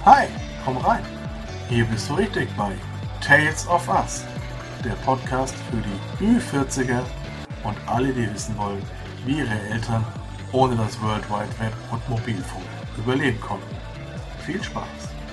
Hi, komm rein. Hier bist du richtig bei Tales of Us, der Podcast für die Ü40er und alle, die wissen wollen, wie ihre Eltern ohne das World Wide Web und Mobilfunk überleben konnten. Viel Spaß!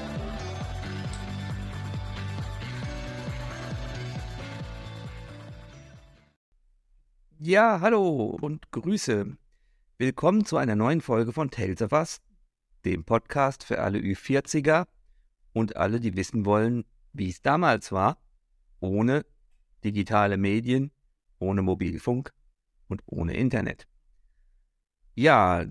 Ja, hallo und Grüße. Willkommen zu einer neuen Folge von Tales of Us, dem Podcast für alle Ü40er und alle, die wissen wollen, wie es damals war, ohne digitale Medien, ohne Mobilfunk und ohne Internet. Ja,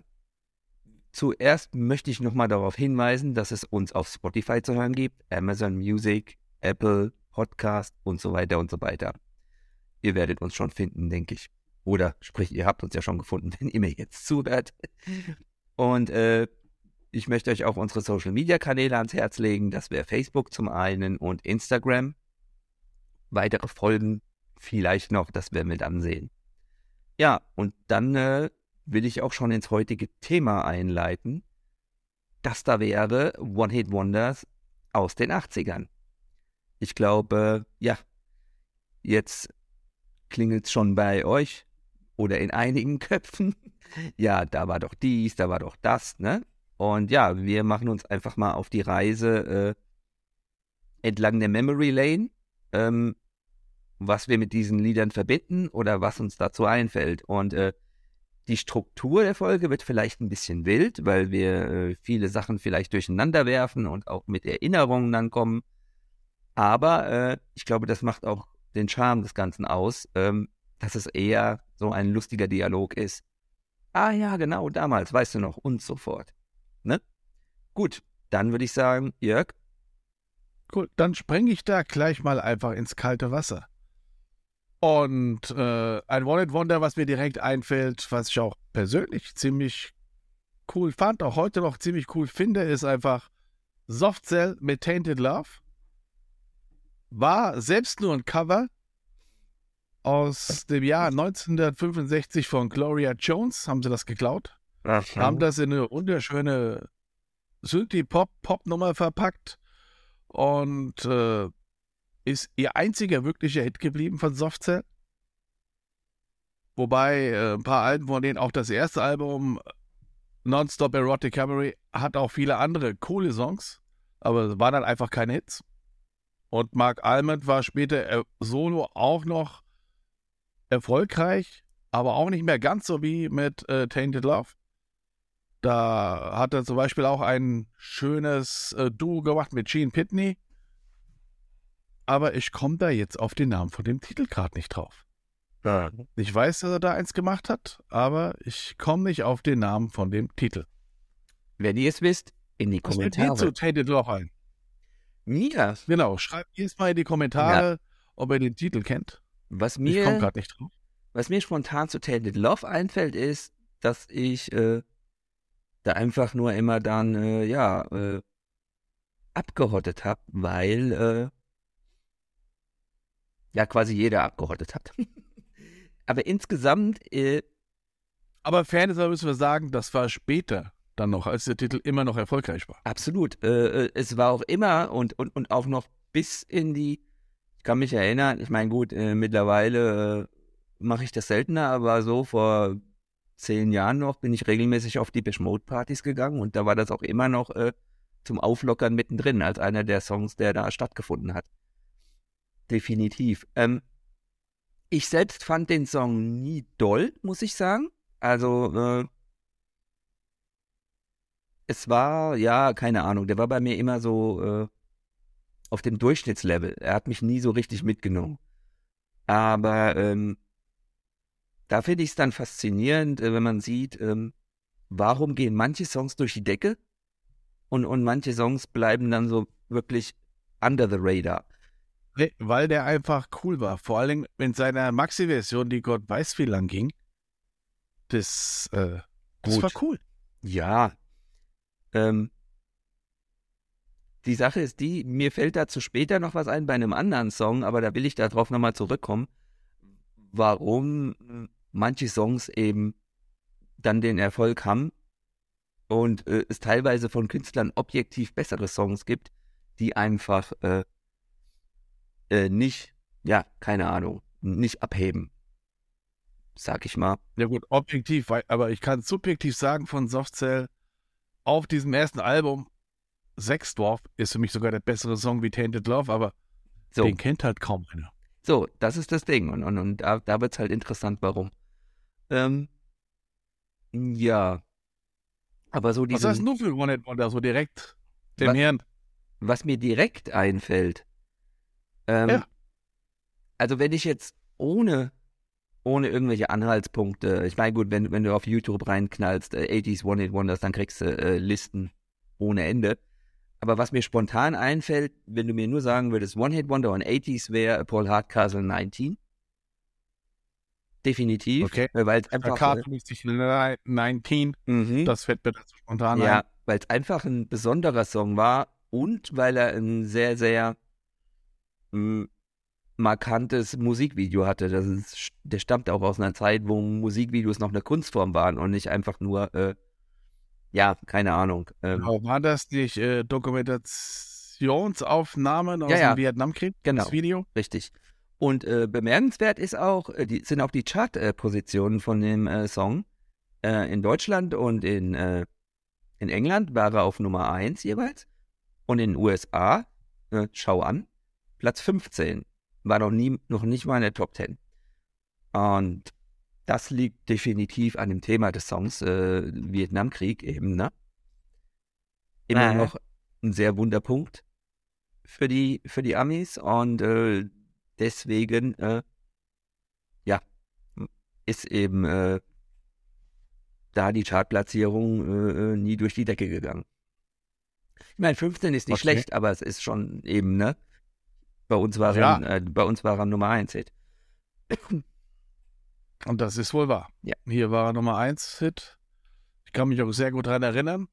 zuerst möchte ich nochmal darauf hinweisen, dass es uns auf Spotify zu hören gibt, Amazon Music, Apple, Podcast und so weiter und so weiter. Ihr werdet uns schon finden, denke ich. Oder sprich, ihr habt uns ja schon gefunden, wenn ihr mir jetzt zuhört. Und ich möchte euch auch unsere Social-Media-Kanäle ans Herz legen. Das wäre Facebook zum einen und Instagram. Weitere Folgen vielleicht noch, das werden wir dann sehen. Ja, und dann will ich auch schon ins heutige Thema einleiten. Das da wäre One-Hit-Wonders aus den 80ern. Ich glaube, jetzt klingelt es schon bei euch oder in einigen Köpfen. Ja, da war doch dies, da war doch das, ne? Und ja, wir machen uns einfach mal auf die Reise entlang der Memory Lane, was wir mit diesen Liedern verbinden oder was uns dazu einfällt. Und die Struktur der Folge wird vielleicht ein bisschen wild, weil wir viele Sachen vielleicht durcheinander werfen und auch mit Erinnerungen dann kommen. Aber ich glaube, das macht auch den Charme des Ganzen aus, dass es eher so ein lustiger Dialog ist. Ah ja, genau, damals, weißt du noch, und so fort. Ne? Gut, dann würde ich sagen, Jörg. Cool, dann springe ich da gleich mal einfach ins kalte Wasser. Und ein One-Hit-Wonder, was mir direkt einfällt, was ich auch persönlich ziemlich cool fand, auch heute noch ziemlich cool finde, ist einfach Soft Cell mit Tainted Love. War selbst nur ein Cover aus dem Jahr 1965 von Gloria Jones, haben sie das geklaut. Haben das in eine wunderschöne Synthie-Pop-Nummer verpackt und ist ihr einziger wirklicher Hit geblieben von Soft Cell. Wobei ein paar Alben von denen, auch das erste Album Nonstop Erotic Cabaret, hat auch viele andere coole Songs, aber es waren dann einfach keine Hits. Und Mark Almond war später solo auch noch erfolgreich, aber auch nicht mehr ganz so wie mit Tainted Love. Da hat er zum Beispiel auch ein schönes Duo gemacht mit Gene Pitney. Aber ich komme da jetzt auf den Namen von dem Titel gerade nicht drauf. Ja. Ich weiß, dass er da eins gemacht hat, aber ich komme nicht auf den Namen von dem Titel. Wenn ihr es wisst, in die Kommentare. Was fällt dir zu Tainted Love ein? Mir? Genau, schreibt jetzt mal in die Kommentare, ob ihr den Titel kennt. Ich komme gerade nicht drauf. Was mir spontan zu Tainted Love einfällt, ist, dass ich da einfach nur immer dann, abgehottet habe, weil quasi jeder abgehottet hat. Aber insgesamt... Aber Fairness müssen wir sagen, das war später dann noch, als der Titel immer noch erfolgreich war. Absolut. Es war auch immer und auch noch bis in die... Ich kann mich erinnern, ich meine gut, mittlerweile mache ich das seltener, aber so vor 10 Jahren noch bin ich regelmäßig auf Depeche Mode Partys gegangen und da war das auch immer noch zum Auflockern mittendrin, als einer der Songs, der da stattgefunden hat. Definitiv. Ich selbst fand den Song nie doll, muss ich sagen. Also, es war, keine Ahnung, der war bei mir immer so auf dem Durchschnittslevel. Er hat mich nie so richtig mitgenommen. Aber da finde ich es dann faszinierend, wenn man sieht, warum gehen manche Songs durch die Decke und manche Songs bleiben dann so wirklich under the radar. Weil der einfach cool war. Vor allem in seiner Maxi-Version, die Gott weiß wie lang ging. Das war cool. Ja. Die Sache ist die, mir fällt dazu später noch was ein bei einem anderen Song, aber da will ich darauf nochmal zurückkommen, warum manche Songs eben dann den Erfolg haben, und es teilweise von Künstlern objektiv bessere Songs gibt, die einfach nicht, ja, keine Ahnung, nicht abheben, sag ich mal. Ja gut, objektiv, aber ich kann subjektiv sagen von Softcell, auf diesem ersten Album, Sexdorf ist für mich sogar der bessere Song wie Tainted Love, aber So, den kennt halt kaum einer. so, das ist das Ding und da wird es halt interessant, warum. Ja, aber so Was hast diese, du für One-Hit-Wonder so direkt dem Wa- Hirn? was mir direkt einfällt, ähm, Ja. also wenn ich jetzt ohne irgendwelche Anhaltspunkte, ich meine gut, wenn du auf YouTube reinknallst, 80s One-Hit-Wonders, dann kriegst du Listen ohne Ende. Aber was mir spontan einfällt, wenn du mir nur sagen würdest, One-Hit-Wonder und 80s wäre Paul Hardcastle 19. Definitiv, Okay. weil es einfach, AK 19, das fällt mir dazu spontan ja, ein. weil es einfach ein besonderer Song war und weil er ein sehr, sehr markantes Musikvideo hatte. Der stammt auch aus einer Zeit, wo Musikvideos noch eine Kunstform waren und nicht einfach nur, ja, keine Ahnung. Genau, war das nicht Dokumentationsaufnahmen aus Ja, dem Vietnamkrieg? genau. Das Video? Richtig. Und bemerkenswert ist auch, sind auch die Chart-Positionen von dem Song. In Deutschland und in England war er auf Nummer 1 jeweils. Und in den USA, schau an, Platz 15. War noch nicht mal in der Top 10. Und das liegt definitiv an dem Thema des Songs, Vietnamkrieg eben, ne? Immer noch ein sehr wunder Punkt für die Amis und deswegen, ja, ist eben da die Chartplatzierung nie durch die Decke gegangen. Ich meine, 15 ist nicht Okay. schlecht, aber es ist schon eben, ne? Bei uns war Ja. er Nummer 1 Hit. Und das ist wohl wahr. Ja. Hier war er Nummer 1 Hit. Ich kann mich auch sehr gut daran erinnern.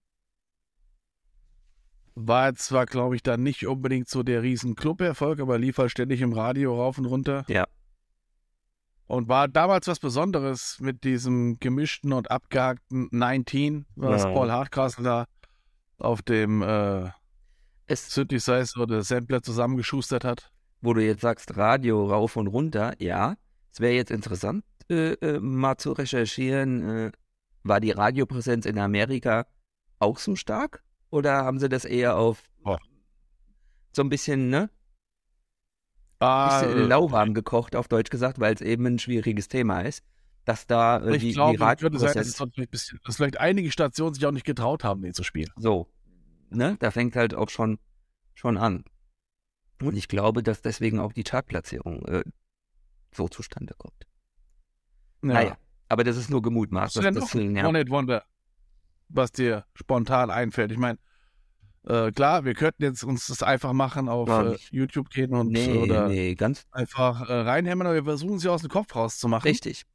War jetzt zwar, glaube ich, dann nicht unbedingt so der riesen Club-Erfolg, aber lief halt ständig im Radio rauf und runter. Ja. Und war damals was Besonderes mit diesem gemischten und abgehakten 19, was Ja. Paul Hardcastle da auf dem Es, Synthesizer oder Sampler zusammengeschustert hat. wo du jetzt sagst, Radio rauf und runter, ja, es wäre jetzt interessant, mal zu recherchieren, war die Radiopräsenz in Amerika auch so stark? Oder haben sie das eher auf Boah. so ein bisschen, ne? Bisschen lauwarm gekocht, auf Deutsch gesagt, weil es eben ein schwieriges Thema ist, dass da ich die glaube, könnte sein, dass, Radiopräsenz dass vielleicht einige Stationen sich auch nicht getraut haben, den zu spielen. so, ne? Da fängt halt auch schon an. Und ich glaube, dass deswegen auch die Chartplatzierung so zustande kommt. Ja. Naja, aber das ist nur gemutmaßt. Hast du denn noch ein One-Hit-Wonder, was dir spontan einfällt? Ich meine, klar, wir könnten jetzt uns das einfach machen, auf Ja, nicht. YouTube gehen und Nee, ganz einfach reinhämmern, aber wir versuchen sie aus dem Kopf rauszumachen. richtig.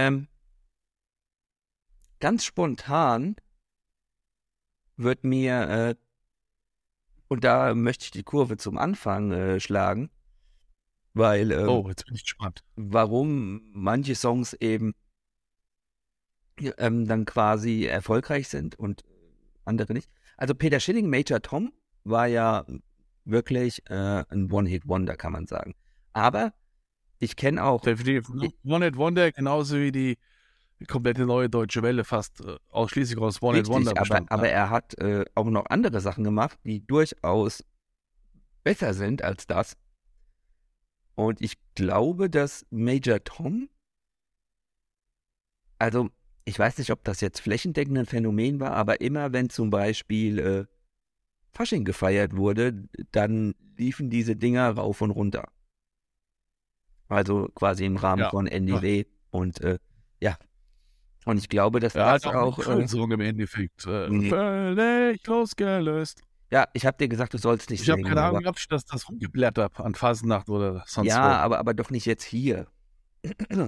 Ganz spontan wird mir, und da möchte ich die Kurve zum Anfang schlagen, weil Jetzt bin ich gespannt. warum manche Songs eben dann quasi erfolgreich sind und andere nicht. Also Peter Schilling, Major Tom war ja wirklich ein One-Hit-Wonder, kann man sagen. Aber ich kenne auch, Definitiv. One-Hit-Wonder, genauso wie die komplette neue Deutsche Welle, fast ausschließlich aus One-Hit-Wonder richtig, bestand. aber er hat auch noch andere Sachen gemacht, die durchaus besser sind als das. Und ich glaube, dass Major Tom, also ich weiß nicht, ob das jetzt flächendeckend ein Phänomen war, aber immer wenn zum Beispiel Fasching gefeiert wurde, dann liefen diese Dinger rauf und runter. Also quasi im Rahmen Ja. von NDW und ja. Und ich glaube, dass Ja, das halt auch. auch ein Song im Endeffekt. Nee. Völlig losgelöst. Ja, ich habe dir gesagt, du sollst nicht Ich habe singen. keine Ahnung aber, gehabt, dass das rumgeblättert an Fasnacht oder sonst ja, aber doch nicht jetzt hier. wo.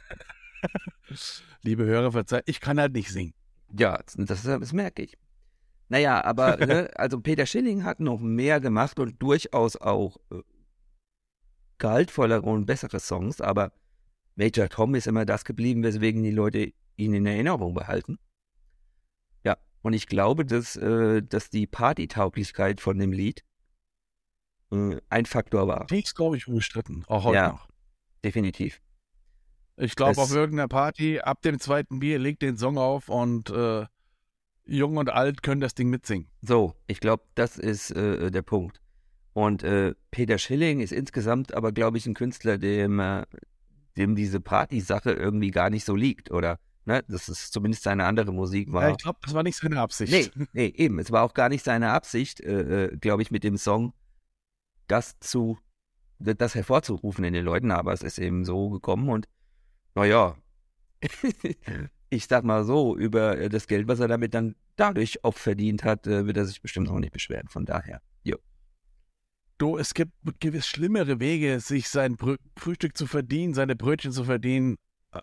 Liebe Hörer, verzeiht, ich kann halt nicht singen. Ja, das merke ich. Naja, aber ne, also Peter Schilling hat noch mehr gemacht und durchaus auch gehaltvollere und bessere Songs, aber Major Tom ist immer das geblieben, weswegen die Leute ihn in Erinnerung behalten. Ja, Und ich glaube, dass die Partytauglichkeit von dem Lied ein Faktor war. Die ist, glaube ich, unbestritten. Auch heute Ja. noch. Definitiv. Ich glaube, Es- auf irgendeiner Party, ab dem zweiten Bier, legt den Song auf und Jung und Alt können das Ding mitsingen. So, ich glaube, das ist der Punkt. Und Peter Schilling ist insgesamt aber, glaube ich, ein Künstler, dem diese Party-Sache irgendwie gar nicht so liegt, oder? Ne? Das ist zumindest seine andere Musik war. Ja, ich glaube, das war nicht seine Absicht. Nee, eben. Es war auch gar nicht seine Absicht, glaube ich, mit dem Song das hervorzurufen in den Leuten, aber es ist eben so gekommen und naja, ich sag mal so, über das Geld, was er damit dann dadurch auch verdient hat, wird er sich bestimmt auch nicht beschweren. Von daher, jo. Du, es gibt gewiss schlimmere Wege, sich sein Frühstück zu verdienen, seine Brötchen zu verdienen,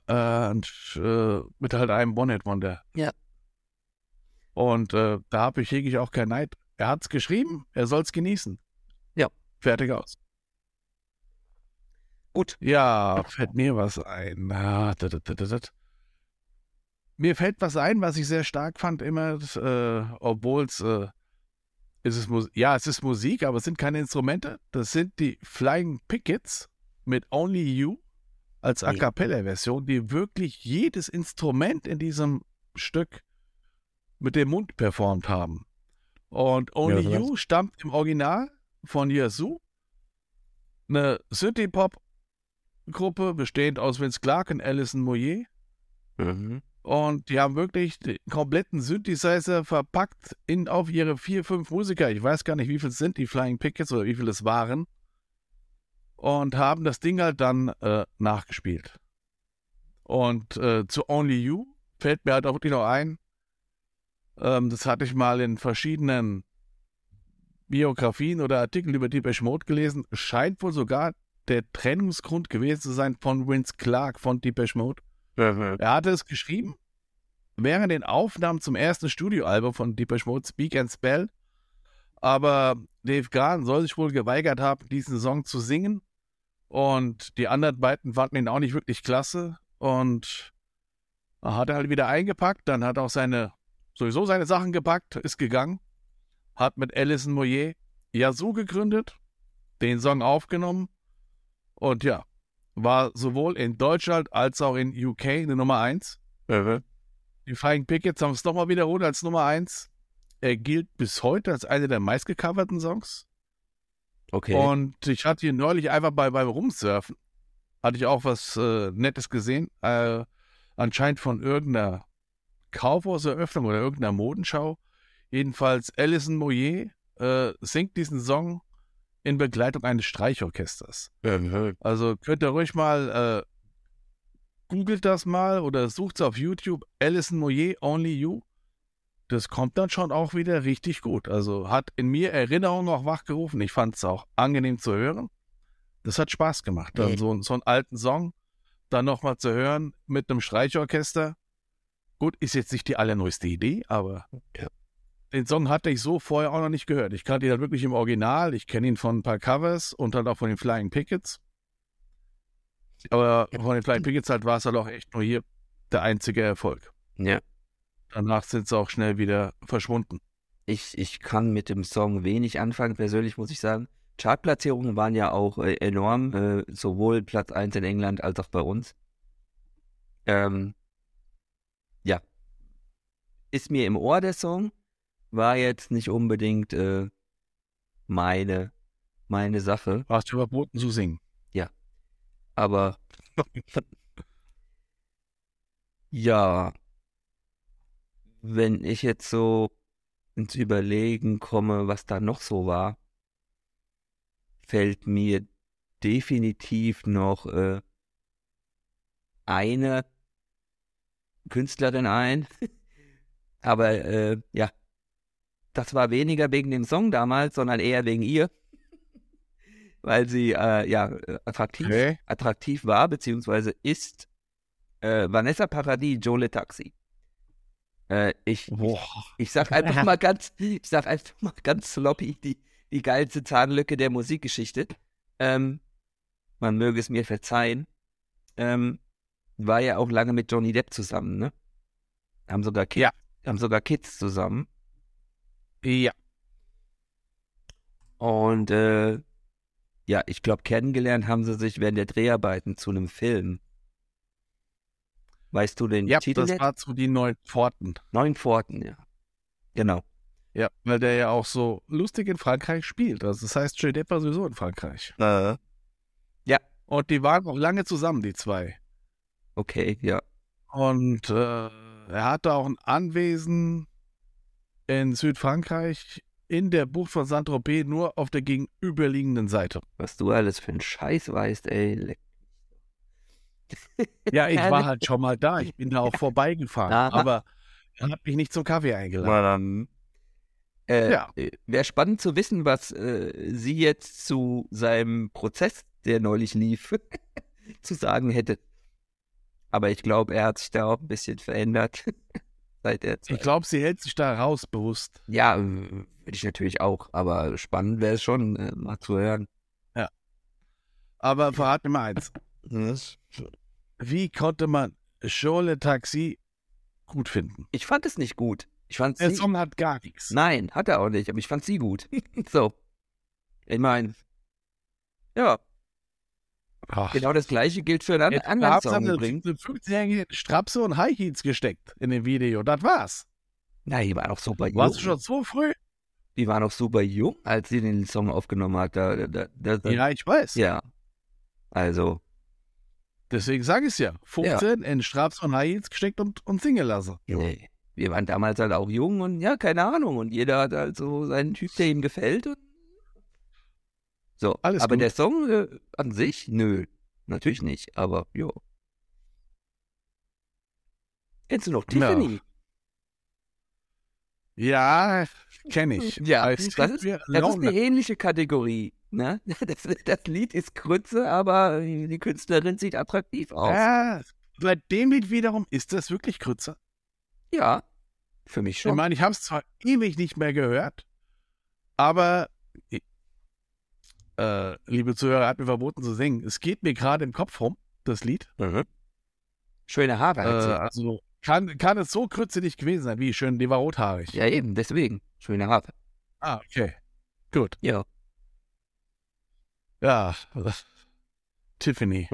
mit halt einem One-Hit-Wonder. Ja. Und da habe ich wirklich auch keinen Neid. Er hat es geschrieben, er soll es genießen. Ja. Fertig aus. Gut. Ja, fällt mir was ein. Mir fällt was ein, was ich sehr stark fand immer, obwohl es ist Musik, aber es sind keine Instrumente. Das sind die Flying Pickets mit Only You als A Cappella-Version, die wirklich jedes Instrument in diesem Stück mit dem Mund performt haben. Und Only You stammt im Original von Yazoo, eine Synthie-Pop-Gruppe bestehend aus Vince Clarke und Alison Moyet. Mhm. Und die haben wirklich den kompletten Synthesizer verpackt auf ihre 4, 5 Musiker. Ich weiß gar nicht, wie viel es sind, die Flying Pickets oder wie viel es waren. Und haben das Ding halt dann nachgespielt. Und zu Only You fällt mir halt auch wirklich noch ein. Das hatte ich mal in verschiedenen Biografien oder Artikeln über Depeche Mode gelesen. Scheint wohl sogar der Trennungsgrund gewesen zu sein von Vince Clarke von Depeche Mode. Er hatte es geschrieben während den Aufnahmen zum ersten Studioalbum von Depeche Mode, Speak and Spell. Aber Dave Gahan soll sich wohl geweigert haben, diesen Song zu singen. Und die anderen beiden fanden ihn auch nicht wirklich klasse. Und hat er halt wieder eingepackt. Dann hat er auch sowieso seine Sachen gepackt, ist gegangen. Hat mit Alison Moyet Yazoo gegründet, den Song aufgenommen. Und ja, war sowohl in Deutschland als auch in UK eine Nummer 1. Die Flying Pickets haben es nochmal wiederholt als Nummer 1. Er gilt bis heute als einer der meistgecoverten Songs. Okay. Und ich hatte ihn neulich einfach beim Rumsurfen, hatte ich auch was Nettes gesehen. Anscheinend von irgendeiner Kaufhauseröffnung oder irgendeiner Modenschau. Jedenfalls Alison Moyet singt diesen Song in Begleitung eines Streichorchesters. Also könnt ihr ruhig mal googelt das mal oder sucht es auf YouTube. Alison Moyet, Only You. Das kommt dann schon auch wieder richtig gut. Also hat in mir Erinnerungen noch wachgerufen. Ich fand es auch angenehm zu hören. Das hat Spaß gemacht. Dann so einen alten Song dann nochmal zu hören mit einem Streichorchester. Gut, ist jetzt nicht die allerneueste Idee, aber den Song hatte ich so vorher auch noch nicht gehört. Ich kannte ihn halt wirklich im Original. Ich kenne ihn von ein paar Covers und dann auch von den Flying Pickets. Aber von den Flying Pickets halt war es halt auch echt nur hier der einzige Erfolg. Ja. Danach sind sie auch schnell wieder verschwunden. Ich kann mit dem Song wenig anfangen, persönlich muss ich sagen. Chartplatzierungen waren ja auch enorm, sowohl Platz 1 in England als auch bei uns. Ja. Ist mir im Ohr der Song, war jetzt nicht unbedingt meine Sache. Warst du verboten zu singen? Aber ja, wenn ich jetzt so ins Überlegen komme, was da noch so war, fällt mir definitiv noch eine Künstlerin ein. Aber ja, das war weniger wegen dem Song damals, sondern eher wegen ihr. Weil sie attraktiv war, beziehungsweise ist Vanessa Paradis, Joe Taxi. Ich sag einfach mal ganz sloppy, die geilste Zahnlücke der Musikgeschichte. Man möge es mir verzeihen. War ja auch lange mit Johnny Depp zusammen, ne? Haben sogar Die haben sogar Kids zusammen. Ja. Und ja, ich glaube, kennengelernt haben sie sich während der Dreharbeiten zu einem Film. Weißt du den Ja, Titel das jetzt? war zu die Neuen Pforten. Neun Pforten, ja. Genau. Ja, weil der ja auch so lustig in Frankreich spielt. Also das heißt, Johnny Depp war sowieso in Frankreich. Ja, Und die waren auch lange zusammen, die zwei. okay, ja. Und er hatte auch ein Anwesen in Südfrankreich in der Bucht von Saint-Tropez, nur auf der gegenüberliegenden Seite. Was du alles für einen Scheiß weißt, ey. Ja, ich war halt schon mal da. Ich bin da auch vorbeigefahren. Aha. Aber er hat mich nicht zum Kaffee eingeladen. Ja. Wäre spannend zu wissen, was sie jetzt zu seinem Prozess, der neulich lief, zu sagen hätte. Aber ich glaube, er hat sich da auch ein bisschen verändert seit der Zeit. Ich glaube, sie hält sich da raus bewusst. Ja, würde ich natürlich auch. Aber spannend wäre es schon, mal zu hören. Aber verrat mir mal eins. Wie konnte man Joe Le Taxi gut finden? Ich fand es nicht gut. Ich fand Der sie. Song hat gar nichts. Nein, hat er auch nicht, aber ich fand sie gut. So. Ich meine, ja, Ach, genau das gleiche gilt für einen jetzt anderen haben Song sie übrigens. eine 15-jährige Strapse und High Heels gesteckt in dem Video. Das war's. Na, die war noch super jung. Warst du schon so früh? Die war noch super jung, als sie den Song aufgenommen hat. Ja, ich weiß. Ja. Also, Deswegen sage ich es ja. 15 in Strapse und High Heels gesteckt und singen lassen. nee. Wir waren damals halt auch jung und ja, keine Ahnung. Und jeder hat halt so seinen Typ, der ihm gefällt. Und so. Alles aber gut. der Song an sich, nö. Natürlich nicht, aber jo. Kennst du noch Tiffany? Ja, kenne ich. Ja, I das think ist we're eine alone. ähnliche Kategorie. Ne? Das Lied ist Grütze, aber die Künstlerin sieht attraktiv aus. Ja, bei dem Lied wiederum ist das wirklich Grütze. Ja, für mich Ich schon. meine, ich habe es zwar ewig nicht mehr gehört, aber liebe Zuhörer, er hat mir verboten zu singen. Es geht mir gerade im Kopf rum, das Lied. Schöne Haare hat sie. Also kann es so Grütze nicht gewesen sein, wie schön, die war rothaarig. Ja, eben, deswegen. Schöne Haare. Ah, okay. Gut. Ja. Ja. Tiffany.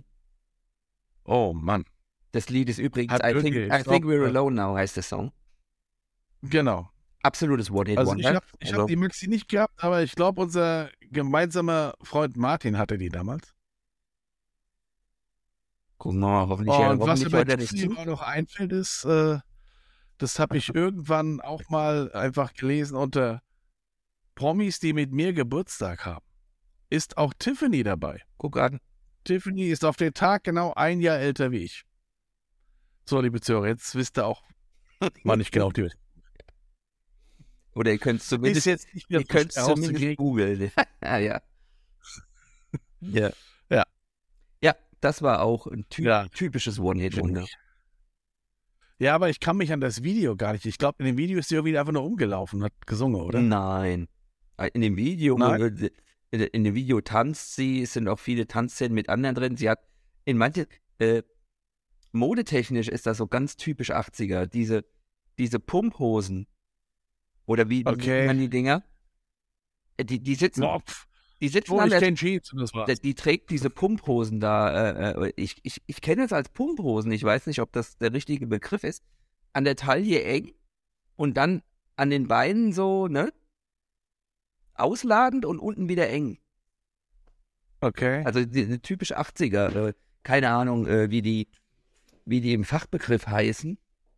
Oh Mann. Das Lied ist übrigens Hat I irgendwie, think ich glaub, We're Alone Now heißt der Song. Genau. Absolutes Also ich One-Hit-Wonder. hab die Maxi nicht gehabt, aber ich glaube, unser gemeinsamer Freund Martin hatte die damals. Gucken wir mal, hoffentlich, Und was mir hoffentlich bei hört er nicht Tiffany zu. auch noch einfällt, ist, das habe ich irgendwann auch mal einfach gelesen unter Promis, die mit mir Geburtstag haben. Ist auch Tiffany dabei. Guck an. Tiffany ist auf den Tag genau ein Jahr älter wie ich. So, liebe Zuhörer, jetzt wisst ihr auch, wann ich genau die Oder ihr könnt es ist zumindest, jetzt nicht mehr ihr könnt so zumindest herauszukriegen. googeln. Ja, ja. Ja. Ja. Ja, das war auch ein Ja. typisches One-Hit-Wonder. Ja, aber ich kann mich an das Video gar nicht. Ich glaube, in dem Video ist sie irgendwie einfach nur umgelaufen und hat gesungen, oder? Nein. In dem Video, Nein? in dem Video tanzt sie, es sind auch viele Tanzszenen mit anderen drin. Sie hat in manche, modetechnisch ist das so ganz typisch 80er, diese Pumphosen. Oder wie Okay. nennt man die Dinger? Die sitzen, Oh, die sitzen oh, an ich der, kenne Jeans und das war's. die trägt diese Pumphosen da, ich kenne es als Pumphosen, ich weiß nicht, ob das der richtige Begriff ist, an der Taille eng und dann an den Beinen so, ne, ausladend und unten wieder eng. Okay. Also die typisch 80er, keine Ahnung, wie die im Fachbegriff heißen,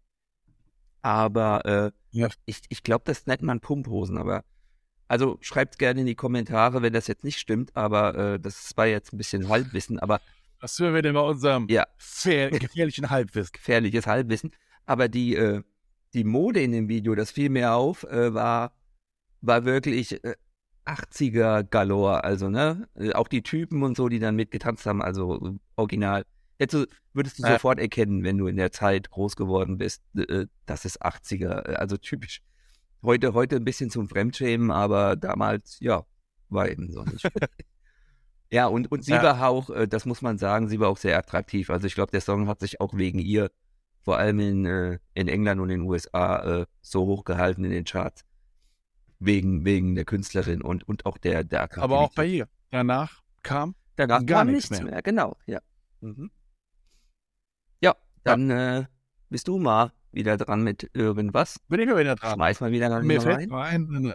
aber Ja. ich glaube, das nennt man Pumphosen, aber also schreibt gerne in die Kommentare, wenn das jetzt nicht stimmt, aber das war jetzt ein bisschen Halbwissen, aber Das hören wir denn bei unserem ja, gefährlichen Halbwissen. gefährliches Halbwissen. Aber die Mode in dem Video, das fiel mir auf, war wirklich 80er Galore, also ne, auch die Typen und so, die dann mitgetanzt haben, also original. Würdest du sofort erkennen, wenn du in der Zeit groß geworden bist, das ist 80er, also typisch. Heute ein bisschen zum Fremdschämen, aber damals, ja, war eben so nicht. Ja, und sie war auch, das muss man sagen, sie war auch sehr attraktiv. Also ich glaube, der Song hat sich auch wegen ihr vor allem in England und in den USA so hoch gehalten in den Charts. Wegen der Künstlerin und auch der Attraktivität. Aber auch bei ihr. Danach kam Danach gar kam nichts mehr. Genau, ja. Mhm. Ja, dann bist du mal wieder dran mit irgendwas. Bin ich wieder dran. Schmeiß mal wieder Mir rein. fällt ein,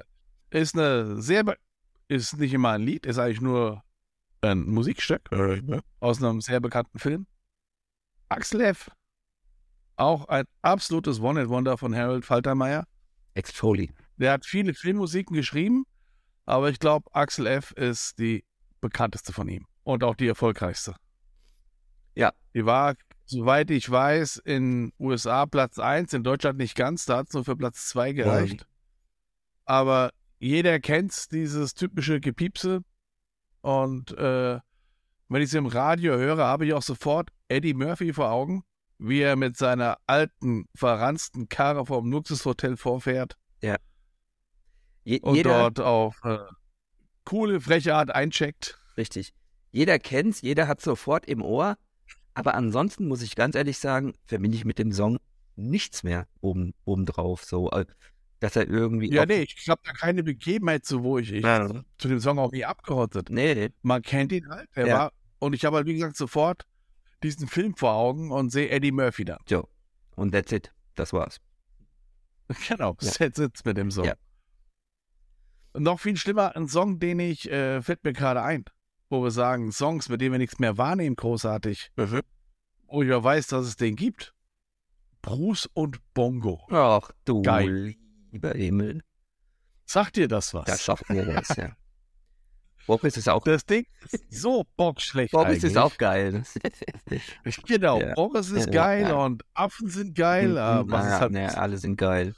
ist nicht immer ein Lied, ist eigentlich nur ein Musikstück aus einem sehr bekannten Film. Axel F. Auch ein absolutes One-Hit-Wonder von Harold Faltermeyer. Ex-Foley. Der hat viele Filmmusiken geschrieben, aber ich glaube, Axel F. ist die bekannteste von ihm und auch die erfolgreichste. Ja. Die war, soweit ich weiß, in USA Platz 1, in Deutschland nicht ganz, da hat es nur für Platz 2 gereicht. Aber jeder kennt dieses typische Gepiepse und wenn ich es im Radio höre, habe ich auch sofort Eddie Murphy vor Augen, wie er mit seiner alten, verranzten Karre vom Luxushotel vorfährt. Ja. Und dort auf coole, freche Art eincheckt. Richtig. Jeder kennt's, jeder hat sofort im Ohr. Aber ansonsten muss ich ganz ehrlich sagen, verbinde ich mit dem Song nichts mehr obendrauf. So, dass er irgendwie. Ja, nee, ich habe da keine Begebenheit zu, wo ich zu dem Song auch nie abgerottet. Nee. Man kennt ihn halt. Und ich habe halt, wie gesagt, sofort diesen Film vor Augen und sehe Eddie Murphy da. So. Und that's it. Das war's. Genau, that's it mit dem Song. Ja. Und noch viel schlimmer, ein Song, fällt mir gerade ein, wo wir sagen, Songs, mit denen wir nichts mehr wahrnehmen, großartig. Wo ich ja weiß, dass es den gibt. Bruce und Bongo. Ach du Geil. Lieber Himmel. Sagt dir das was? Das sagt mir das, ja. Boris ist auch. Das Ding ist so bockschlecht. Boris ist auch geil. Genau, Ja. Boris ist geil und Affen sind geil. Alle sind geil.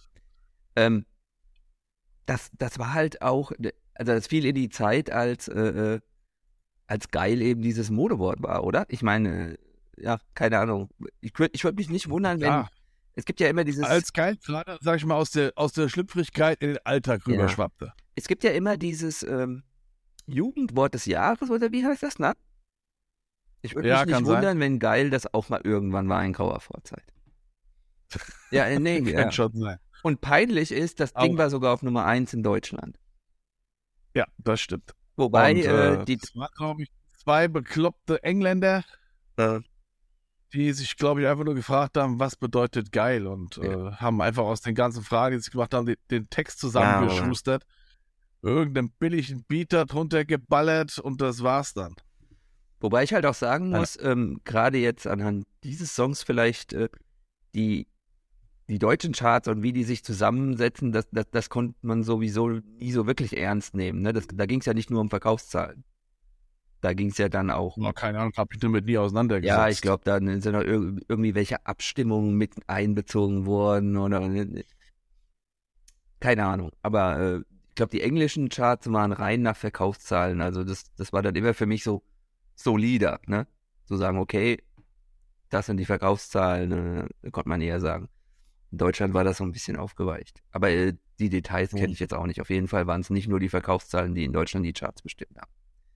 Das war halt auch, also das fiel in die Zeit, als geil eben dieses Modewort war, oder? Ich meine, ja, keine Ahnung. Ich würd mich nicht wundern, wenn. Es gibt ja immer dieses. Als geil, gerade, sag ich mal, aus der Schlüpfrigkeit in den Alltag rüberschwappte. Es gibt ja immer dieses Jugendwort des Jahres, oder wie heißt das, ne? Ich würde mich nicht wundern, wenn geil das auch mal irgendwann war in grauer Vorzeit. Ja, nee, Kann schon sein. Und peinlich ist, das Ding war sogar auf Nummer 1 in Deutschland. Ja, das stimmt. Wobei, das war, glaube ich, 2 bekloppte Engländer, die sich, glaube ich, einfach nur gefragt haben, was bedeutet geil und haben einfach aus den ganzen Fragen, die sie gemacht haben, den Text zusammengeschustert, irgendeinen billigen Beater drunter geballert und das war's dann. Wobei ich halt auch sagen muss, gerade jetzt anhand dieses Songs vielleicht die deutschen Charts und wie die sich zusammensetzen, das konnte man sowieso nie so wirklich ernst nehmen. Ne? Da ging es ja nicht nur um Verkaufszahlen. Da ging es ja dann auch. Keine Ahnung, habe ich damit nie auseinandergesetzt. Ja, ich glaube, da sind noch irgendwie welche Abstimmungen mit einbezogen worden oder keine Ahnung. Aber ich glaube, die englischen Charts waren rein nach Verkaufszahlen. Also das war dann immer für mich so solider, ne? Zu sagen, okay, das sind die Verkaufszahlen, konnte man eher sagen. In Deutschland war das so ein bisschen aufgeweicht. Aber die Details kenne ich jetzt auch nicht. Auf jeden Fall waren es nicht nur die Verkaufszahlen, die in Deutschland die Charts bestimmt haben.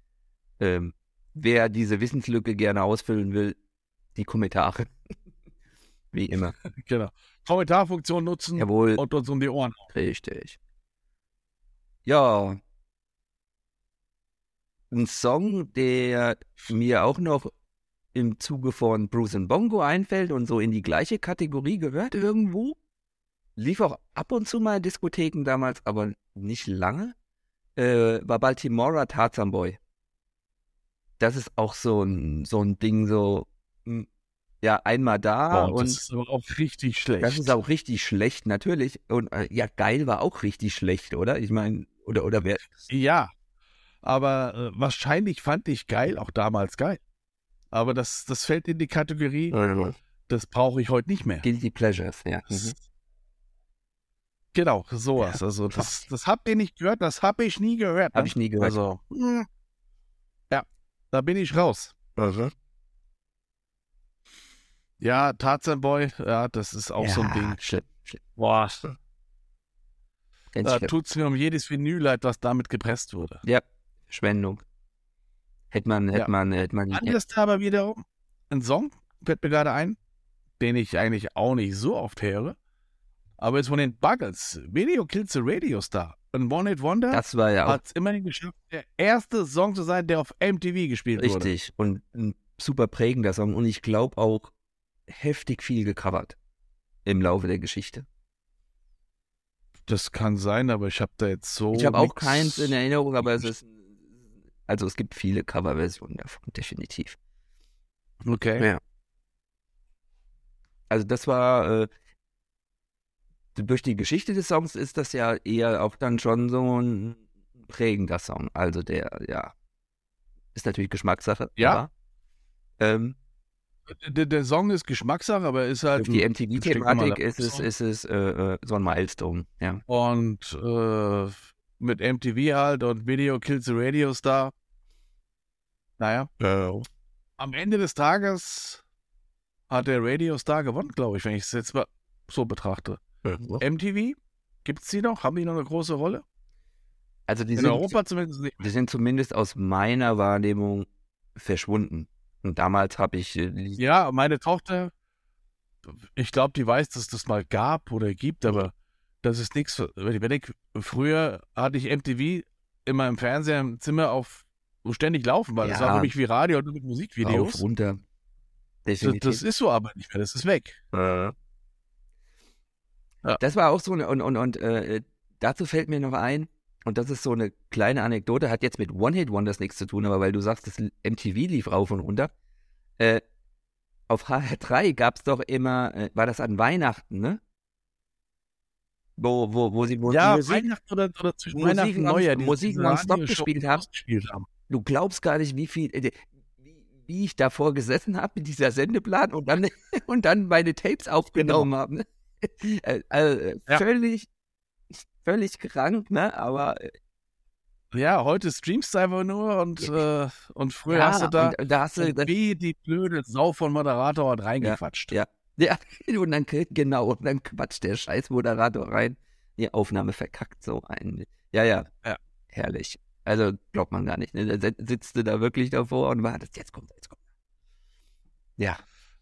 Wer diese Wissenslücke gerne ausfüllen will, die Kommentare. Wie immer. Genau. Kommentarfunktion nutzen. Jawohl. Und uns um die Ohren. Richtig. Ja. Ein Song, der mir auch noch im Zuge von Bruce und Bongo einfällt und so in die gleiche Kategorie gehört irgendwo. Lief auch ab und zu mal in Diskotheken damals, aber nicht lange. War Baltimora Tarzan Boy. Das ist auch so ein Ding, so, ja, einmal da. Und das ist aber auch richtig schlecht. Das ist auch richtig schlecht, natürlich. Und ja, geil war auch richtig schlecht, oder? Ich meine, oder wer? Ja, aber wahrscheinlich fand ich geil, auch damals geil. Aber das fällt in die Kategorie, das brauche ich heute nicht mehr. Guilty Pleasures, ja. Genau, sowas. Ja. Also das habt ihr nicht gehört, das habe ich nie gehört. Ne? Habe ich nie gehört. Also, ja, da bin ich raus. Ja, Tarzan Boy, ja, das ist auch so ein Ding. Schlimm. Boah. Da tut es mir um jedes Vinyl leid, was damit gepresst wurde. Ja, Verschwendung. Hätte man. Anders aber wiederum, ein Song, fällt mir gerade ein, den ich eigentlich auch nicht so oft höre. Aber jetzt von den Buggles, Video Kills the Radio Star. Ein One-Hit-Wonder Das war ja auch hat es immerhin geschafft, der erste Song zu sein, der auf MTV gespielt wurde. richtig und ein super prägender Song und ich glaube auch heftig viel gecovert im Laufe der Geschichte. Das kann sein, aber ich habe da jetzt so. Ich habe auch nix- keins in Erinnerung, aber es gibt viele Coverversionen davon, definitiv. Okay. Ja. Also das war, durch die Geschichte des Songs ist das ja eher auch dann schon so ein prägender Song. Also der ist natürlich Geschmackssache. Ja. Aber, Der Song ist Geschmackssache, aber ist halt. durch die ein MTV-Thematik stinknormaler ist es Song. so ein Milestone. Ja. Und mit MTV halt und Video Kills the Radio Star. Naja. Am Ende des Tages hat der Radio Star gewonnen, glaube ich, wenn ich es jetzt mal so betrachte. MTV, gibt es die noch? Haben die noch eine große Rolle? Also In Europa zumindest nicht. die sind zumindest aus meiner Wahrnehmung verschwunden. Und damals habe ich Ja, meine Tochter, ich glaube, die weiß, dass das mal gab oder gibt, aber das ist nichts. Früher hatte ich MTV immer im Fernseher im Zimmer auf ständig laufen, weil das Ja. war für mich wie Radio nur mit rauf, Musikvideos. runter. Definitiv. Das ist so aber nicht mehr, das ist weg. Ja. Das war auch so eine, und dazu fällt mir noch ein, und das ist so eine kleine Anekdote, hat jetzt mit One-Hit-Wonders nichts zu tun, aber weil du sagst, das MTV lief rauf und runter, auf HR3 gab es doch immer, war das an Weihnachten, ne? Wo sie Ja, Musik, Weihnachten oder zwischen Musik Weihnachten und non- Neujahr, Musik diese nonstop Radioshow gespielt haben. gespielt haben. du glaubst gar nicht, wie ich davor gesessen habe mit dieser Sendeplan und dann meine Tapes aufgenommen habe. Ne? Ja. Völlig krank, ne? Aber Ja, heute streamst du einfach nur und früher ja, hast du da und da hast du das, wie die blöde Sau von Moderator hat reingequatscht. ja, und dann quatscht der scheiß Moderator rein, die Aufnahme verkackt so ein. Ja. Herrlich. Also glaubt man gar nicht. Ne? Da sitzt du da wirklich davor und wartest, jetzt kommt. Ja.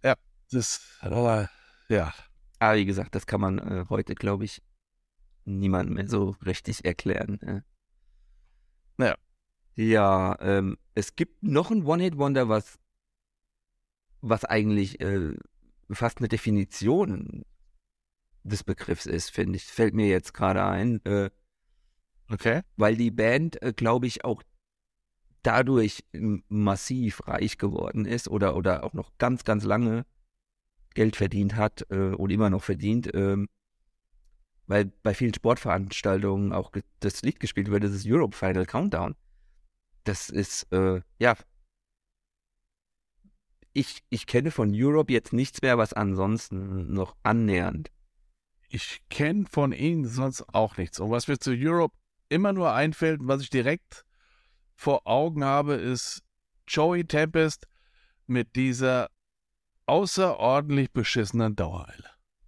Ja. Aber wie gesagt, das kann man heute, glaube ich, niemandem mehr so richtig erklären. Ja. Ja, es gibt noch ein One-Hit-Wonder, was eigentlich fast eine Definition des Begriffs ist, finde ich. Fällt mir jetzt gerade ein, Okay. weil die Band, glaube ich, auch dadurch massiv reich geworden ist oder auch noch ganz, ganz lange Geld verdient hat und immer noch verdient, weil bei vielen Sportveranstaltungen auch das Lied gespielt wird, das ist Europe Final Countdown. Das ist, ich kenne von Europe jetzt nichts mehr, was ansonsten noch annähernd. Ich kenne von ihnen sonst auch nichts. Und was mir zu Europe immer nur einfällt, was ich direkt vor Augen habe, ist Joey Tempest mit dieser außerordentlich beschissenen Dauereile.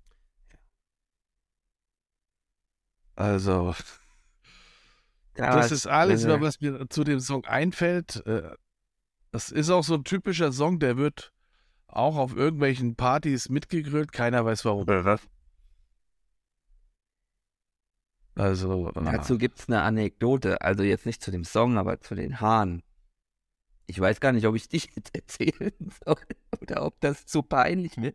Also, das ist alles, was mir zu dem Song einfällt. Das ist auch so ein typischer Song, der wird auch auf irgendwelchen Partys mitgegrölt. Keiner weiß warum. Also, Dazu gibt es eine Anekdote, also jetzt nicht zu dem Song, aber zu den Haaren. Ich weiß gar nicht, ob ich dich jetzt erzählen soll oder ob das zu peinlich wird.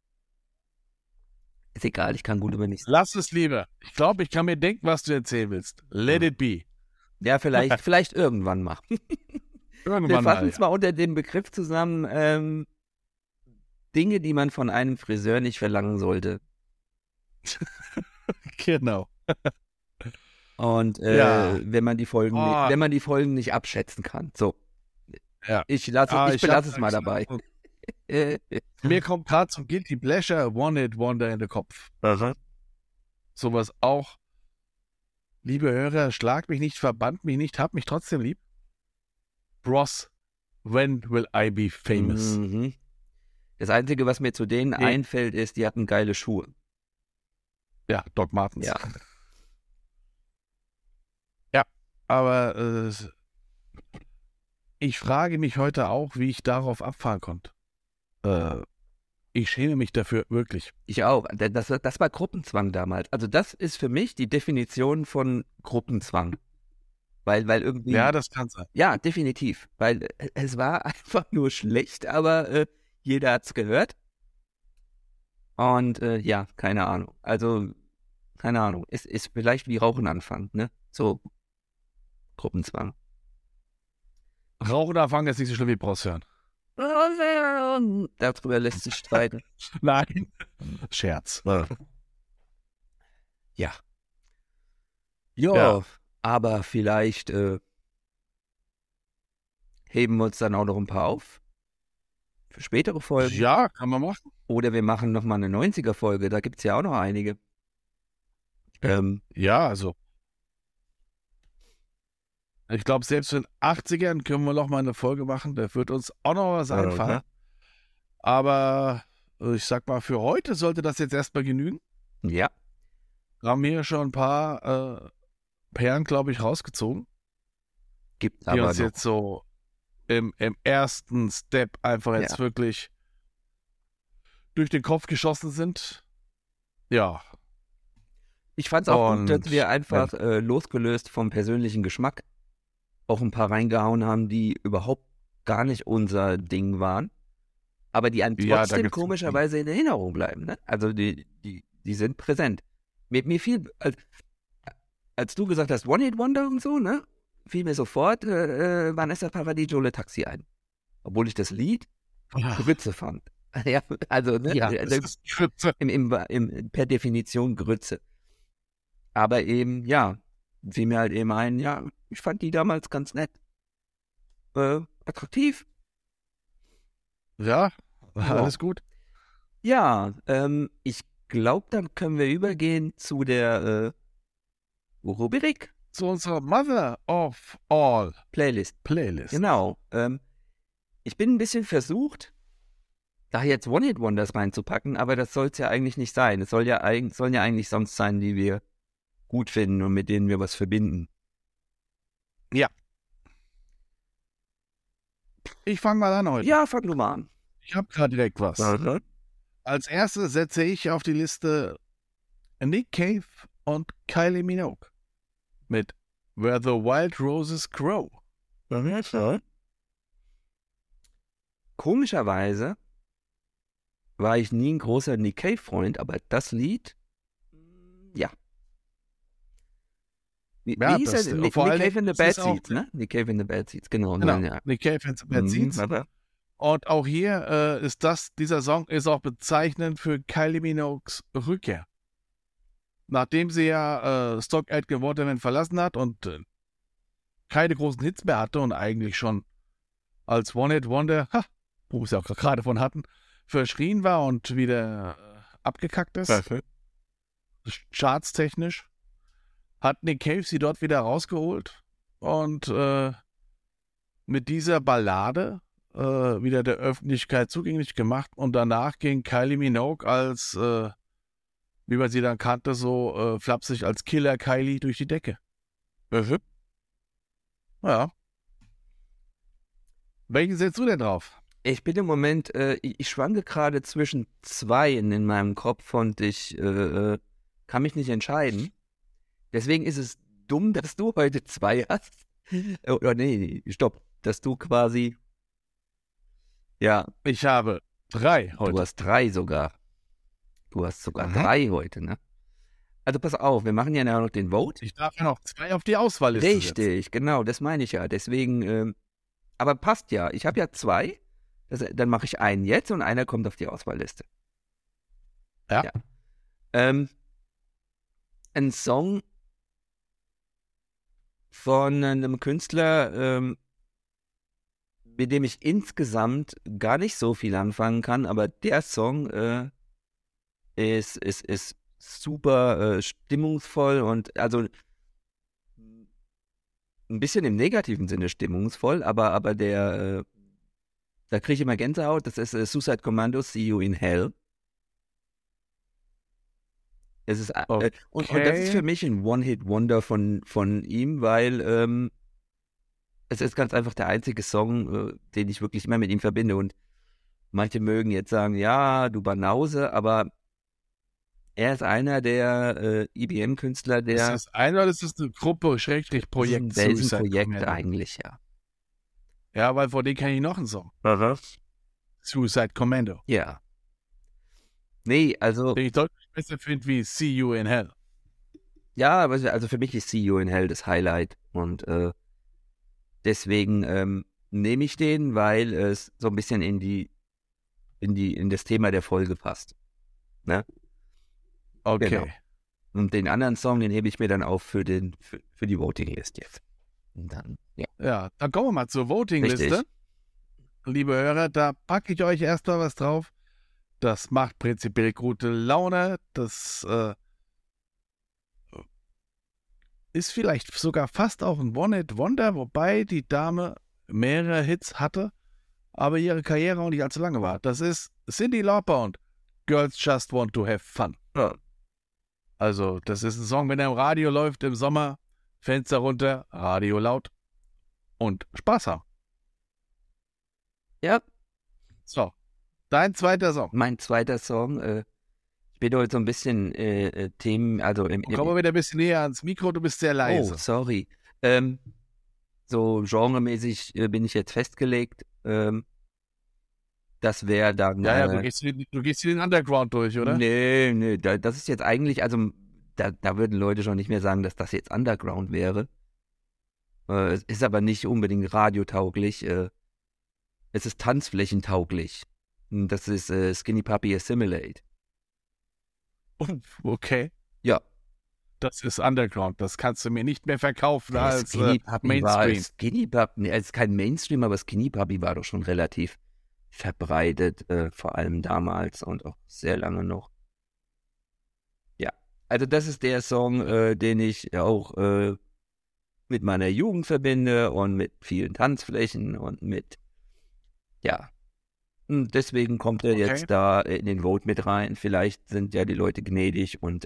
Ist egal, ich kann gut über nichts. lass es lieber. Ich glaube, ich kann mir denken, was du erzählen willst. Let it be. Ja, vielleicht irgendwann mal. Wir Irgendwann fassen mal. zwar unter dem Begriff zusammen Dinge, die man von einem Friseur nicht verlangen sollte. Genau. Und Ja. wenn man die Folgen, Oh. wenn man die Folgen nicht abschätzen kann. So. Ja. Ich Ich belasse hab es mal dabei. Mir kommt gerade zum Guilty Pleasure One-Hit-Wonder in den Kopf. Sowas auch. Liebe Hörer, schlag mich nicht, verbannt mich nicht, hab mich trotzdem lieb. Bros, when will I be famous? Mhm. Das Einzige, was mir zu denen einfällt, ist, die hatten geile Schuhe. Ja, Doc Martens. Ja. Aber ich frage mich heute auch, wie ich darauf abfahren konnte. Ich schäme mich dafür, wirklich. Ich auch. Das war Gruppenzwang damals. Also das ist für mich die Definition von Gruppenzwang. Weil irgendwie... Ja, das kann sein. Ja, definitiv. Weil es war einfach nur schlecht, aber jeder hat's gehört. Und ja, keine Ahnung. Also, keine Ahnung. Es ist vielleicht wie Rauchen anfangen, ne? So, Gruppenzwang. Rauchen anfangen ist nicht so schlimm wie Bros hören. Darüber lässt sich streiten. Nein. Scherz. Ja. Jo, Ja. aber vielleicht heben wir uns dann auch noch ein paar auf. Für spätere Folgen. Ja, kann man machen. Oder wir machen nochmal eine 90er-Folge. Da gibt es ja auch noch einige. Ja, also. Ich glaube, selbst in den 80ern können wir noch mal eine Folge machen. Da wird uns auch noch was einfallen. Okay. Aber ich sag mal, für heute sollte das jetzt erstmal genügen. Ja. Wir haben hier schon ein paar Perlen, glaube ich, rausgezogen, Gibt die aber uns noch. jetzt so im ersten Step einfach jetzt wirklich durch den Kopf geschossen sind. Ja. Ich fand es auch gut, Und- dass wir einfach losgelöst vom persönlichen Geschmack auch ein paar reingehauen haben, die überhaupt gar nicht unser Ding waren, aber die einem Ja, da trotzdem gibt's komischerweise in Erinnerung bleiben. Ne? Also die sind präsent. Mir fiel, als du gesagt hast, One Hit Wonder und so, ne, fiel mir sofort Vanessa Paradis Jole Taxi ein. Obwohl ich das Lied Grütze fand. Ja, also, ne, Ja, also, das ist Grütze. per Definition Grütze. Aber eben, ja, fiel mir halt eben ein, ja, ich fand die damals ganz nett. Attraktiv. Ja, alles gut. Ja, ich glaube, dann können wir übergehen zu der Rubrik Zu unserer Mother of All Playlist. Playlist. Genau. Ich bin ein bisschen versucht, da jetzt One-Hit-Wonders reinzupacken, aber das soll es ja eigentlich nicht sein. Es sollen ja eigentlich Songs sein, die wir gut finden und mit denen wir was verbinden. Ich fange mal an heute. Ja, fang du mal an. Ich habe gerade direkt was. Als erstes setze ich auf die Liste Nick Cave und Kylie Minogue mit Where the Wild Roses Grow. Komischerweise war ich nie ein großer Nick Cave-Freund, aber das Lied, ja. Wie Ja, hieß das- er? Nick vor allem Cave in the ist Bad es auch- Seeds, ne? Nick Cave in the Bad Seeds, genau. Genau, Ja. Nick Cave and the Bad Seeds. Aber Und auch hier ist dieser Song ist auch bezeichnend für Kylie Minogues Rückkehr. Nachdem sie ja Stock Aitken Waterman verlassen hat und keine großen Hits mehr hatte und eigentlich schon als One-Hit-Wonder, wo wir es ja auch gerade von hatten, verschrien war und wieder abgekackt ist, chartstechnisch, hat Nick Cave sie dort wieder rausgeholt und mit dieser Ballade wieder der Öffentlichkeit zugänglich gemacht und danach ging Kylie Minogue als, wie man sie dann kannte, so flapsig als Killer Kylie durch die Decke. Ja. Welchen setzt du denn drauf? ich bin im Moment, ich schwanke gerade zwischen zweien in meinem Kopf und ich kann mich nicht entscheiden. Deswegen ist es dumm, dass du heute zwei hast. Oder nee, stopp. Dass du quasi, ja, Ich habe 3 heute. du hast drei sogar. Du hast sogar Mhm. 3 heute, ne? Also pass auf, wir machen ja noch den Vote. Ich darf ja noch 2 auf die Auswahlliste setzen. Richtig, genau, das meine ich ja. Deswegen, aber passt ja. Ich habe ja 2. Dann mache ich einen jetzt und einer kommt auf die Auswahlliste. Ja. Ein Song von einem Künstler, mit dem ich insgesamt gar nicht so viel anfangen kann, aber der Song ist super stimmungsvoll und also ein bisschen im negativen Sinne stimmungsvoll, aber der, da kriege ich immer Gänsehaut, das ist Suicide Commando, See You in Hell. Es ist, und das ist für mich ein One-Hit-Wonder von ihm, weil es ist ganz einfach der einzige Song, den ich wirklich immer mit ihm verbinde. Und Manche mögen jetzt sagen, ja, du Banause, aber er ist einer der IBM-Künstler, der... Ist das ein oder ist das eine Gruppe, Schrägstrich Das Projekt? ist ein Suicide Projekt Commando? eigentlich, ja. Ja, weil vor dem kenne ich noch einen Song. Suicide Commando. Ja. Nee, also, Den ich deutlich besser finde wie See You in Hell. ja, aber also für mich ist See You in Hell das Highlight. Und deswegen nehme ich den, weil es so ein bisschen in das Thema der Folge passt. Ne? Okay. Genau. Und den anderen Song, den hebe ich mir dann auf für die Voting-List jetzt. Und dann, ja. Ja, dann kommen wir mal zur Voting-Liste. Richtig. Liebe Hörer, da packe ich euch erstmal was drauf. Das macht prinzipiell gute Laune. Das ist vielleicht sogar fast auch ein One-Hit-Wonder, wobei die Dame mehrere Hits hatte, aber ihre Karriere auch nicht allzu lange war. Das ist Cyndi Lauper und Girls Just Want to Have Fun. Ja. Also, das ist ein Song, wenn er im Radio läuft im Sommer, Fenster runter, Radio laut und Spaß haben. Ja, So, dein zweiter Song. mein zweiter Song, ich bin heute so ein bisschen Themen, also Komm mal wieder ein bisschen näher ans Mikro, du bist sehr leise. Oh, sorry. So genremäßig bin ich jetzt festgelegt. Das wäre dann... Ja, du gehst hier den Underground durch, oder? Nee, das ist jetzt eigentlich, also da würden Leute schon nicht mehr sagen, dass das jetzt Underground wäre. Es ist aber nicht unbedingt radiotauglich. Es ist tanzflächentauglich. Das ist Skinny Puppy Assimilate. Okay. Ja. Das ist Underground. Das kannst du mir nicht mehr verkaufen als Skinny Puppy Mainstream. Skinny Puppy, nee, es ist kein Mainstream, aber Skinny Puppy war doch schon relativ verbreitet, vor allem damals und auch sehr lange noch. Ja, also das ist der Song, den ich auch mit meiner Jugend verbinde und mit vielen Tanzflächen und mit, ja. Und deswegen kommt er jetzt da in den Vote mit rein. Vielleicht sind ja die Leute gnädig und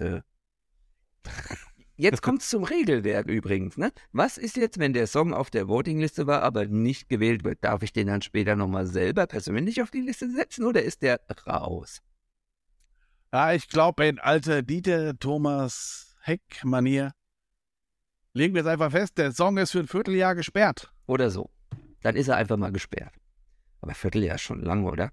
jetzt kommt es zum Regelwerk übrigens, ne? Was ist jetzt, wenn der Song auf der Votingliste war, aber nicht gewählt wird? Darf ich den dann später nochmal selber persönlich auf die Liste setzen oder ist der raus? Ja, ich glaube, in alter Dieter Thomas Heck-Manier legen wir es einfach fest, der Song ist für ein Vierteljahr gesperrt. Oder so. Dann ist er einfach mal gesperrt. Aber Vierteljahr ist schon lang, oder?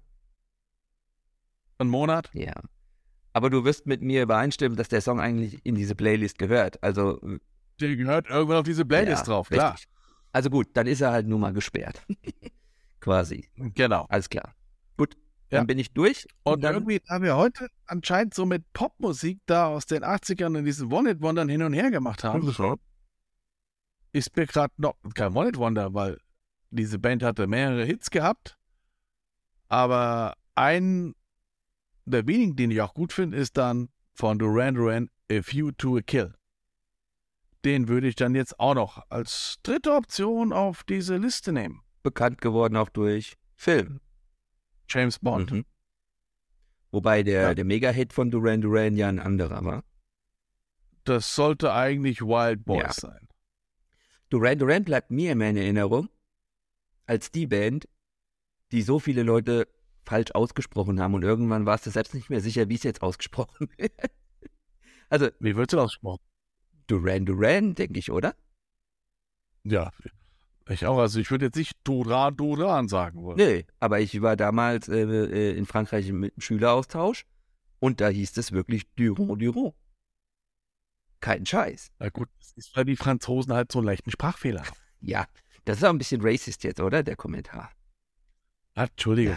Ein Monat? Ja. Aber du wirst mit mir übereinstimmen, dass der Song eigentlich in diese Playlist gehört. Also. Der gehört irgendwann auf diese Playlist drauf, klar. Richtig. Also gut, dann ist er halt nur mal gesperrt. Quasi. Genau. Alles klar. Gut, dann bin ich durch. Und dann, irgendwie haben wir heute anscheinend so mit Popmusik da aus den 80ern in diesen One-Hit-Wondern hin und her gemacht haben. Ist mir gerade noch kein One-Hit-Wonder, weil diese Band hatte mehrere Hits gehabt. Aber ein der wenigen, den ich auch gut finde, ist dann von Duran Duran A View to a Kill. Den würde ich dann jetzt auch noch als dritte Option auf diese Liste nehmen. bekannt geworden auch durch Film. James Bond. Mhm. Wobei der Mega-Hit von Duran Duran ja ein anderer war. Das sollte eigentlich Wild Boys sein. Duran Duran bleibt mir immer in Erinnerung als die Band, die so viele Leute falsch ausgesprochen haben und irgendwann warst du selbst nicht mehr sicher, wie es jetzt ausgesprochen wird. Also, Wie wird es ausgesprochen? Duran Duran, denke ich, oder? Ja, ich auch. Also ich würde jetzt nicht Duran sagen wollen. Nee, aber ich war damals in Frankreich mit einem Schüleraustausch und da hieß es wirklich Duran. Kein Scheiß. Na gut, das ist, weil die Franzosen halt so einen leichten Sprachfehler haben. Ja, das ist auch ein bisschen racist jetzt, oder? Der Kommentar. Entschuldige.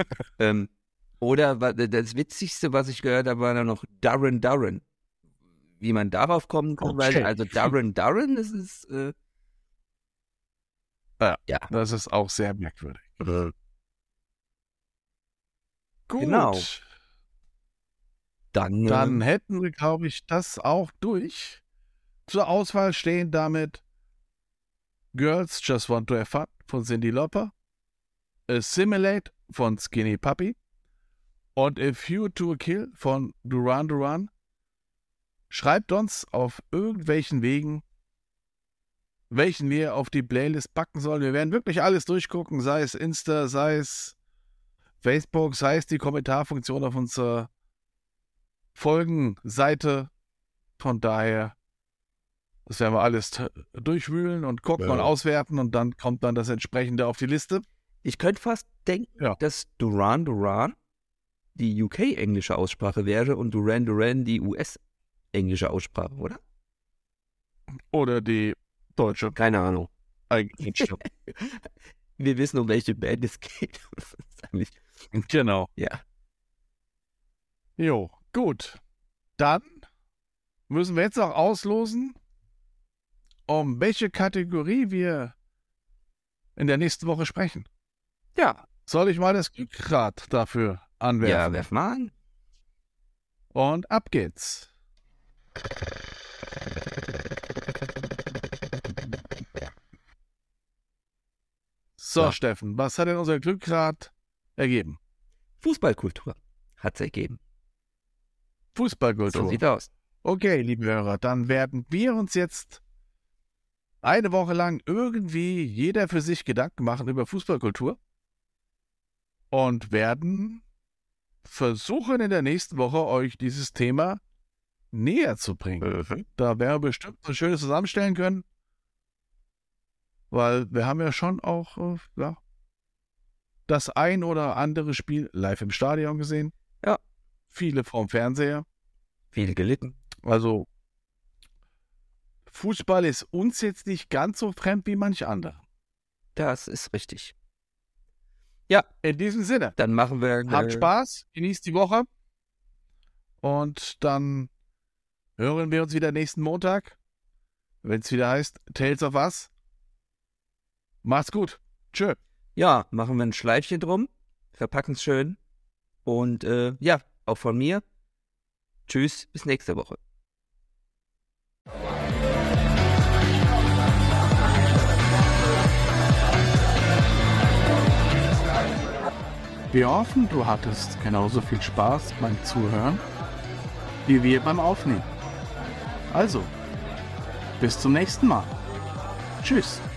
Oder das Witzigste, was ich gehört habe, war dann noch Duran. Wie man darauf kommen kann, weil also Duran, das ist ja, das ist auch sehr merkwürdig. Gut. Genau. Dann hätten wir, glaube ich, das auch durch. Zur Auswahl stehen damit Girls Just Want to Have Fun von Cyndi Lauper, Assimilate von Skinny Puppy und A View to a Kill von Duran Duran. Schreibt uns auf irgendwelchen Wegen, welchen wir auf die Playlist packen sollen. Wir werden wirklich alles durchgucken, sei es Insta, sei es Facebook, sei es die Kommentarfunktion auf unserer Folgenseite. Von daher, das werden wir alles durchwühlen und gucken und auswerten und dann kommt dann das entsprechende auf die Liste. Ich könnte fast denken, dass Duran die UK-englische Aussprache wäre und Duran die US-englische Aussprache, oder? Oder die deutsche. Keine Ahnung. Eigentlich. Wir wissen, um welche Band es geht. Genau. Ja. Jo, gut. Dann müssen wir jetzt noch auslosen, um welche Kategorie wir in der nächsten Woche sprechen. Ja. Soll ich mal das Glückrad dafür anwerfen? Ja, werf mal an. Und ab geht's. So, Ja. Steffen, was hat denn unser Glückrad ergeben? Fußballkultur hat's ergeben. Fußballkultur. So sieht aus. Okay, liebe Hörer, dann werden wir uns jetzt eine Woche lang irgendwie jeder für sich Gedanken machen über Fußballkultur und werden versuchen, in der nächsten Woche euch dieses Thema näher zu bringen. Da werden wir bestimmt was Schönes zusammenstellen können, weil wir haben ja schon auch das ein oder andere Spiel live im Stadion gesehen. Ja. Viele vorm Fernseher. Viel gelitten. Also Fußball ist uns jetzt nicht ganz so fremd wie manch andere. Das ist richtig. Ja, In diesem Sinne, dann machen wir... habt Spaß, genießt die Woche und dann hören wir uns wieder nächsten Montag, wenn es wieder heißt Tales of Us. Macht's gut. Tschö. Ja, machen wir ein Schleifchen drum, verpacken es schön und ja, auch von mir. Tschüss, bis nächste Woche. Wir hoffen, du hattest genauso viel Spaß beim Zuhören, wie wir beim Aufnehmen. Also, bis zum nächsten Mal. Tschüss.